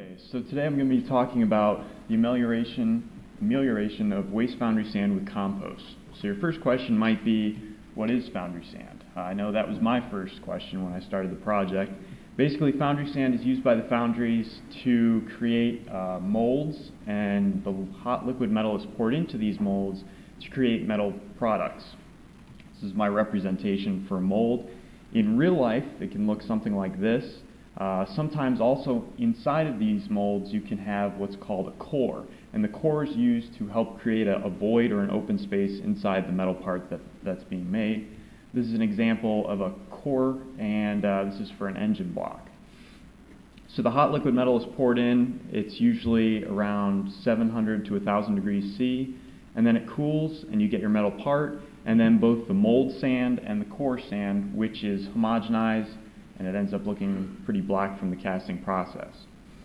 Okay, so today I'm going to be talking about the amelioration of waste foundry sand with compost. So your first question might be, what is foundry sand? I know that was my first question when I started the project. Basically, foundry sand is used by the foundries to create molds, and the hot liquid metal is poured into these molds to create metal products. This is my representation for a mold. In real life, it can look something like this. Sometimes also inside of these molds you can have what's called a core, and the core is used to help create a void or an open space inside the metal part that's being made. This is an example of a core, and this is for an engine block. So the hot liquid metal is poured in. It's usually around 700 to 1,000 degrees C, and then it cools and you get your metal part, and then both the mold sand and the core sand, which is homogenized, and it ends up looking pretty black from the casting process.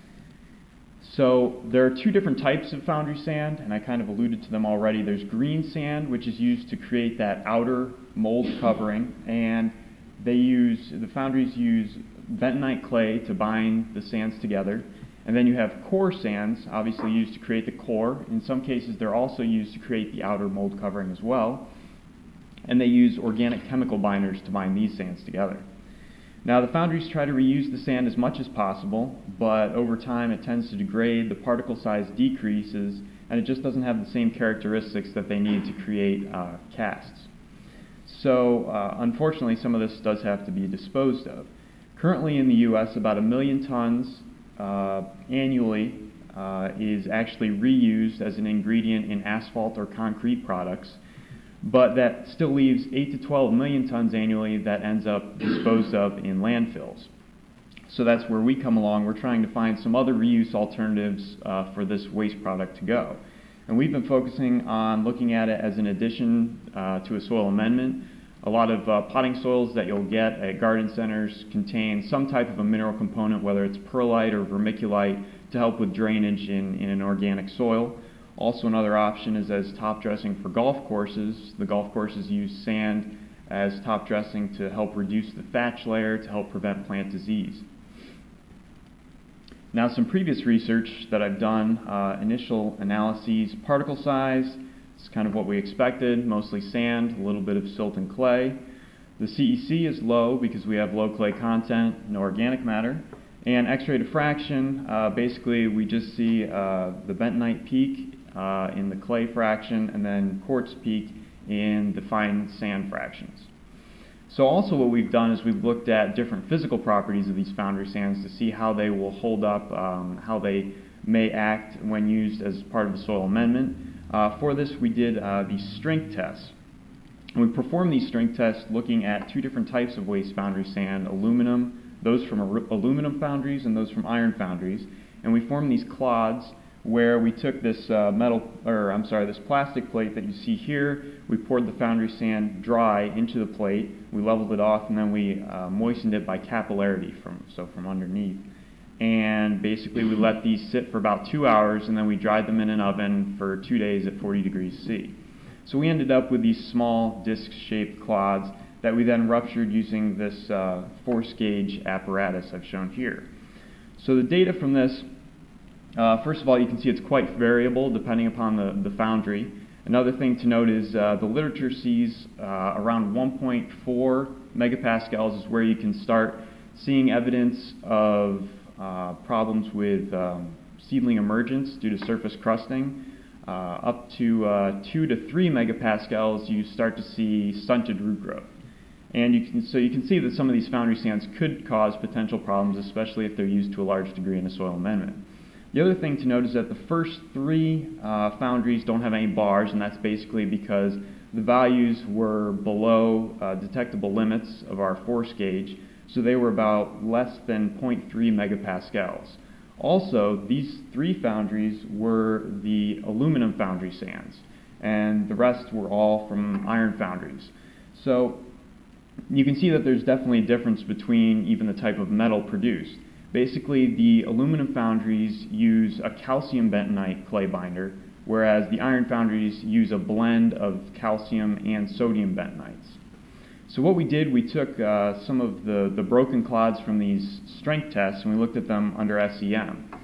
So there are two different types of foundry sand, and I kind of alluded to them already. There's green sand, which is used to create that outer mold covering, and the foundries use bentonite clay to bind the sands together. And then you have core sands, obviously used to create the core. In some cases they're also used to create the outer mold covering as well. And they use organic chemical binders to bind these sands together. Now the foundries try to reuse the sand as much as possible, but over time it tends to degrade, the particle size decreases, and it just doesn't have the same characteristics that they need to create casts. So unfortunately some of this does have to be disposed of. Currently in the US about 1 million tons annually is actually reused as an ingredient in asphalt or concrete products. But that still leaves 8 to 12 million tons annually that ends up disposed of in landfills. So that's where we come along. We're trying to find some other reuse alternatives for this waste product to go. And we've been focusing on looking at it as an addition to a soil amendment. A lot of potting soils that you'll get at garden centers contain some type of a mineral component, whether it's perlite or vermiculite, to help with drainage in an organic soil. Also another option is as top dressing for golf courses. The golf courses use sand as top dressing to help reduce the thatch layer to help prevent plant disease. Now some previous research that I've done, initial analyses, particle size, it's kind of what we expected, mostly sand, a little bit of silt and clay. The CEC is low because we have low clay content, no organic matter. And X-ray diffraction, basically we just see the bentonite peak in the clay fraction, and then quartz peak in the fine sand fractions. So also what we've done is we've looked at different physical properties of these foundry sands to see how they will hold up, how they may act when used as part of the soil amendment. For this we did these strength tests. And we performed these strength tests looking at two different types of waste foundry sand, aluminum, those from aluminum foundries and those from iron foundries. And we formed these clods where we took this this plastic plate that you see here, we poured the foundry sand dry into the plate, we leveled it off, and then we moistened it by capillarity from underneath. And basically we let these sit for about 2 hours, and then we dried them in an oven for 2 days at 40 degrees C. So we ended up with these small disc-shaped clods that we then ruptured using this force gauge apparatus I've shown here. So the data from this, first of all, you can see it's quite variable depending upon the foundry. Another thing to note is the literature sees around 1.4 megapascals is where you can start seeing evidence of problems with seedling emergence due to surface crusting. Up to 2 to 3 megapascals you start to see stunted root growth. And you can see that some of these foundry sands could cause potential problems, especially if they're used to a large degree in a soil amendment. The other thing to note is that the first 3 foundries don't have any bars, and that's basically because the values were below detectable limits of our force gauge, so they were about less than 0.3 megapascals. Also, these 3 foundries were the aluminum foundry sands, and the rest were all from iron foundries. So you can see that there's definitely a difference between even the type of metal produced. Basically, the aluminum foundries use a calcium bentonite clay binder, whereas the iron foundries use a blend of calcium and sodium bentonites. So what we did, we took some of the broken clods from these strength tests and we looked at them under SEM.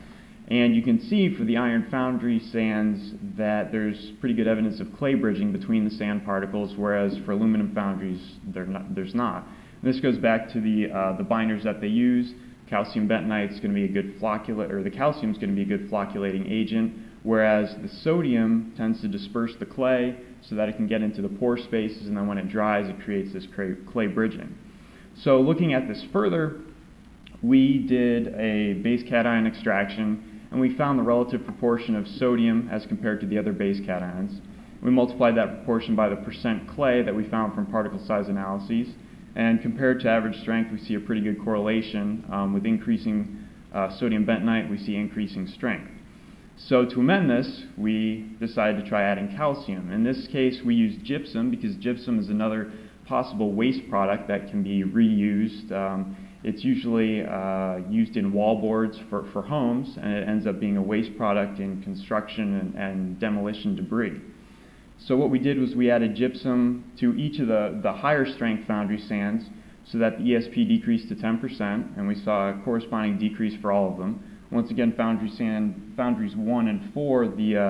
And you can see for the iron foundry sands that there's pretty good evidence of clay bridging between the sand particles, whereas for aluminum foundries there's not. And this goes back to the binders that they use. Calcium bentonite is going to be a good flocculate, or the calcium is going to be a good flocculating agent, whereas the sodium tends to disperse the clay so that it can get into the pore spaces, and then when it dries it creates this clay bridging. So looking at this further, we did a base cation extraction, and we found the relative proportion of sodium as compared to the other base cations. We multiplied that proportion by the percent clay that we found from particle size analyses, and compared to average strength we see a pretty good correlation. With increasing sodium bentonite we see increasing strength. So to amend this, we decided to try adding calcium. In this case we used gypsum because gypsum is another possible waste product that can be reused. It's usually used in wallboards for homes, and it ends up being a waste product in construction and demolition debris. So what we did was we added gypsum to each of the higher strength foundry sands so that the ESP decreased to 10%, and we saw a corresponding decrease for all of them. Once again, foundries 1 and 4,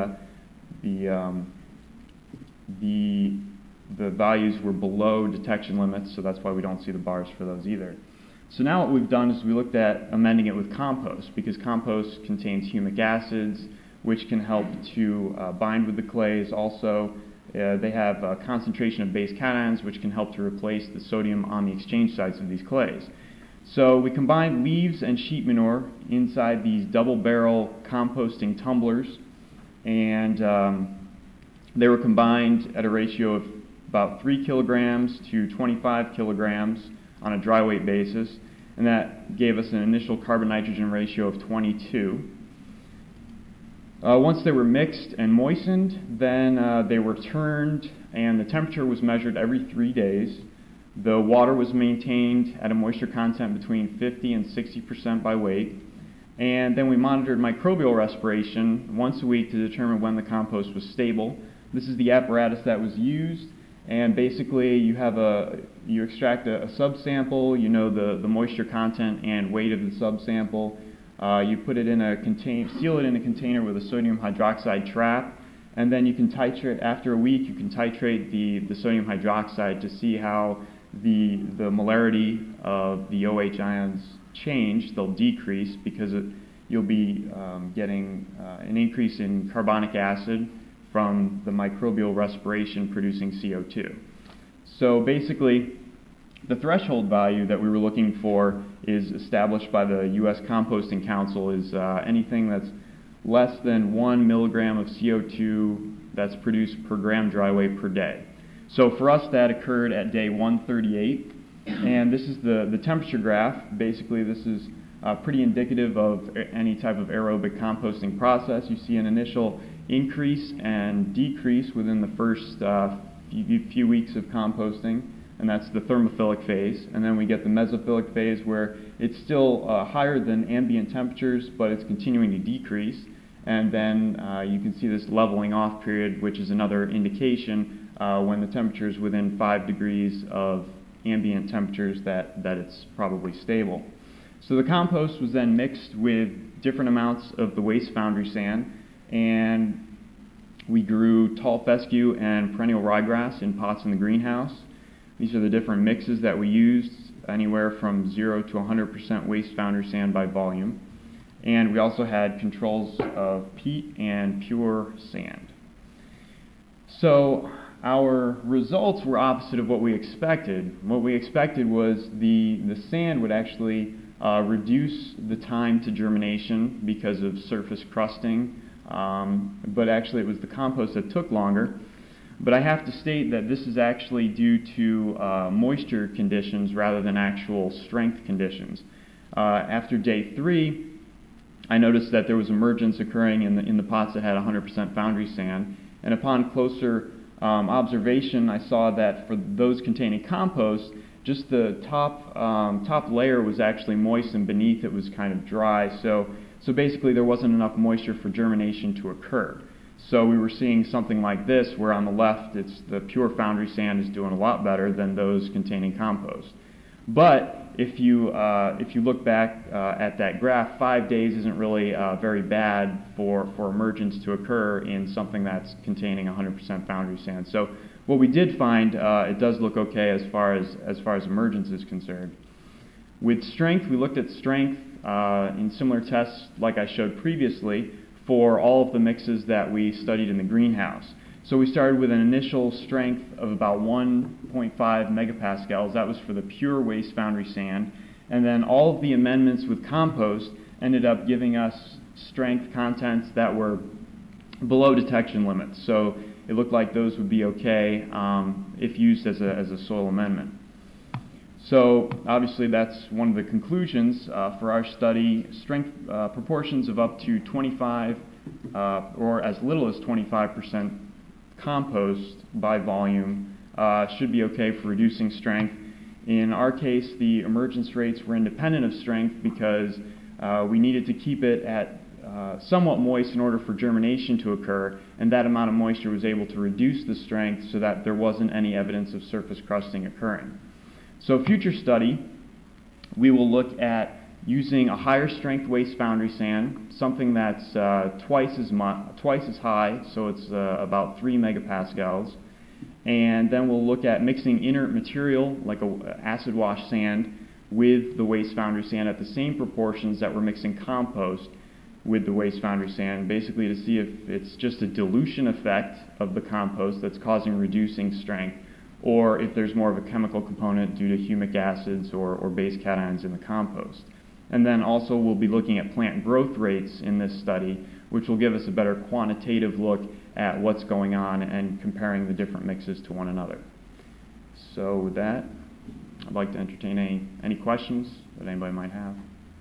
the values were below detection limits, so that's why we don't see the bars for those either. So now what we've done is we looked at amending it with compost, because compost contains humic acids, which can help to bind with the clays. Also, they have a concentration of base cations, which can help to replace the sodium on the exchange sites of these clays. So we combined leaves and sheet manure inside these double barrel composting tumblers, and they were combined at a ratio of about 3 kilograms to 25 kilograms on a dry weight basis, and that gave us an initial carbon-nitrogen ratio of 22. Once they were mixed and moistened, then they were turned, and the temperature was measured every 3 days. The water was maintained at a moisture content between 50 and 60% by weight, and then we monitored microbial respiration once a week to determine when the compost was stable. This is the apparatus that was used. And basically you extract a subsample, you know the moisture content and weight of the subsample. You put it in a seal it in a container with a sodium hydroxide trap, and then you can titrate, after a week you can titrate the sodium hydroxide to see how the molarity of the OH ions change. They'll decrease because you'll be getting an increase in carbonic acid from the microbial respiration producing CO2. So basically, the threshold value that we were looking for is established by the U.S. Composting Council is anything that's less than 1 milligram of CO2 that's produced per gram dry weight per day. So for us that occurred at day 138, and this is the temperature graph. Basically this is pretty indicative of any type of aerobic composting process. You see an initial increase and decrease within the first few weeks of composting, and that's the thermophilic phase. And then we get the mesophilic phase where it's still higher than ambient temperatures, but it's continuing to decrease. And then you can see this leveling off period, which is another indication when the temperature is within 5 degrees of ambient temperatures that it's probably stable. So the compost was then mixed with different amounts of the waste foundry sand, and we grew tall fescue and perennial ryegrass in pots in the greenhouse. These are the different mixes that we used, anywhere from 0 to 100% waste foundry sand by volume. And we also had controls of peat and pure sand. So our results were opposite of what we expected. What we expected was the sand would actually reduce the time to germination because of surface crusting, but actually it was the compost that took longer. But I have to state that this is actually due to moisture conditions rather than actual strength conditions. After day 3, I noticed that there was emergence occurring in the pots that had 100% foundry sand, and upon closer observation I saw that for those containing compost, just the top layer was actually moist and beneath it was kind of dry, so basically there wasn't enough moisture for germination to occur. So we were seeing something like this, where on the left it's the pure foundry sand is doing a lot better than those containing compost. But if you look back at that graph, 5 days isn't really very bad for emergence to occur in something that's containing 100% foundry sand. So what we did find, it does look okay as far as emergence is concerned. With strength, we looked at strength in similar tests like I showed previously for all of the mixes that we studied in the greenhouse. So we started with an initial strength of about 1.5 megapascals. That was for the pure waste foundry sand. And then all of the amendments with compost ended up giving us strength contents that were below detection limits. So it looked like those would be okay if used as a soil amendment. So obviously that's one of the conclusions for our study. Strength proportions of up to 25 or as little as 25% compost by volume should be okay for reducing strength. In our case, the emergence rates were independent of strength because we needed to keep it at somewhat moist in order for germination to occur, and that amount of moisture was able to reduce the strength so that there wasn't any evidence of surface crusting occurring. So future study, we will look at using a higher strength waste foundry sand, something that's twice as high, so it's about 3 megapascals. And then we'll look at mixing inert material, like a acid wash sand, with the waste foundry sand at the same proportions that we're mixing compost with the waste foundry sand, basically to see if it's just a dilution effect of the compost that's causing reducing strength, or if there's more of a chemical component due to humic acids or base cations in the compost. And then also we'll be looking at plant growth rates in this study, which will give us a better quantitative look at what's going on and comparing the different mixes to one another. So with that, I'd like to entertain any questions that anybody might have.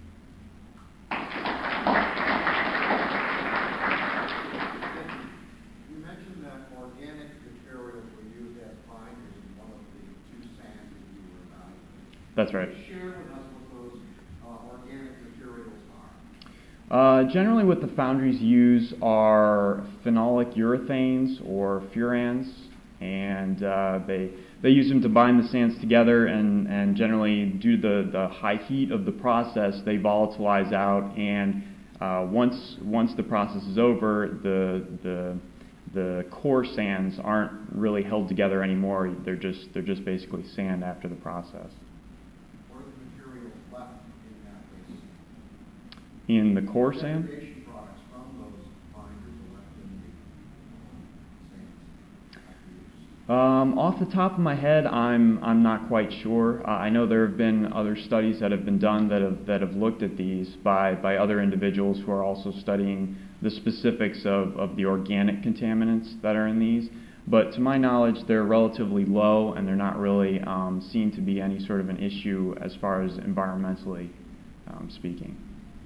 You mentioned that organic materials were used as binders in one of the two sands that you were evaluating. That's right. Can you share with us what those organic materials are? Generally what the foundries use are phenolic urethanes or furans, and they use them to bind the sands together, and generally due to the high heat of the process they volatilize out, and once the process is over, the core sands aren't really held together anymore. They're just basically sand after the process. What are the materials left in that basin? In the core sand? Degradation products from those binders are left in the sands after use. Off the top of my head, I'm not quite sure. I know there have been other studies that have been done that have looked at these by other individuals who are also studying the specifics of the organic contaminants that are in these. But to my knowledge, they're relatively low, and they're not really seen to be any sort of an issue as far as environmentally speaking.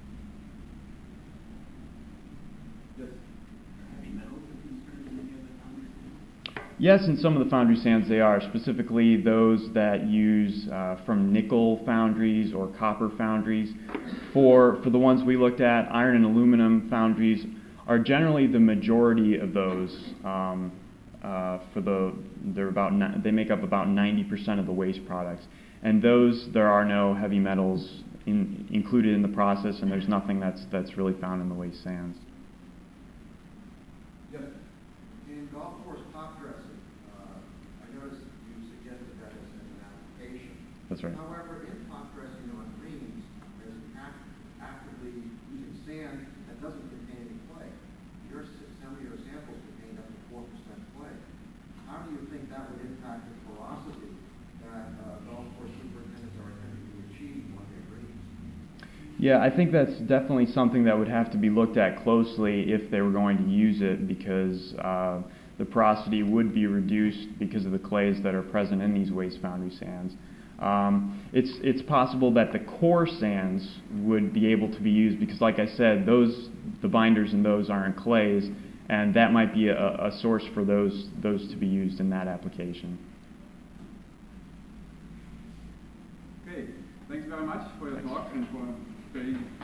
Yes, in some of the foundry sands they are, specifically those that use from nickel foundries or copper foundries. For the ones we looked at, iron and aluminum foundries are generally the majority of those. They make up about 90% of the waste products, and those there are no heavy metals included in the process, and there's nothing that's really found in the waste sands. Yes. In golf course top dressing, I noticed you suggested that as an application. That's right. However, in top dressing on greens, there's actively using sand that doesn't contain any clay. Some of your samples contain up to 4% clay. How do you think that would impact the porosity that golf course superintendents are attempting to achieve on their greens? Yeah, I think that's definitely something that would have to be looked at closely if they were going to use it, because the porosity would be reduced because of the clays that are present in these waste foundry sands. It's possible that the core sands would be able to be used because, like I said, the binders in those aren't clays, and that might be a source for those to be used in that application. Okay, thanks very much for your talk and for very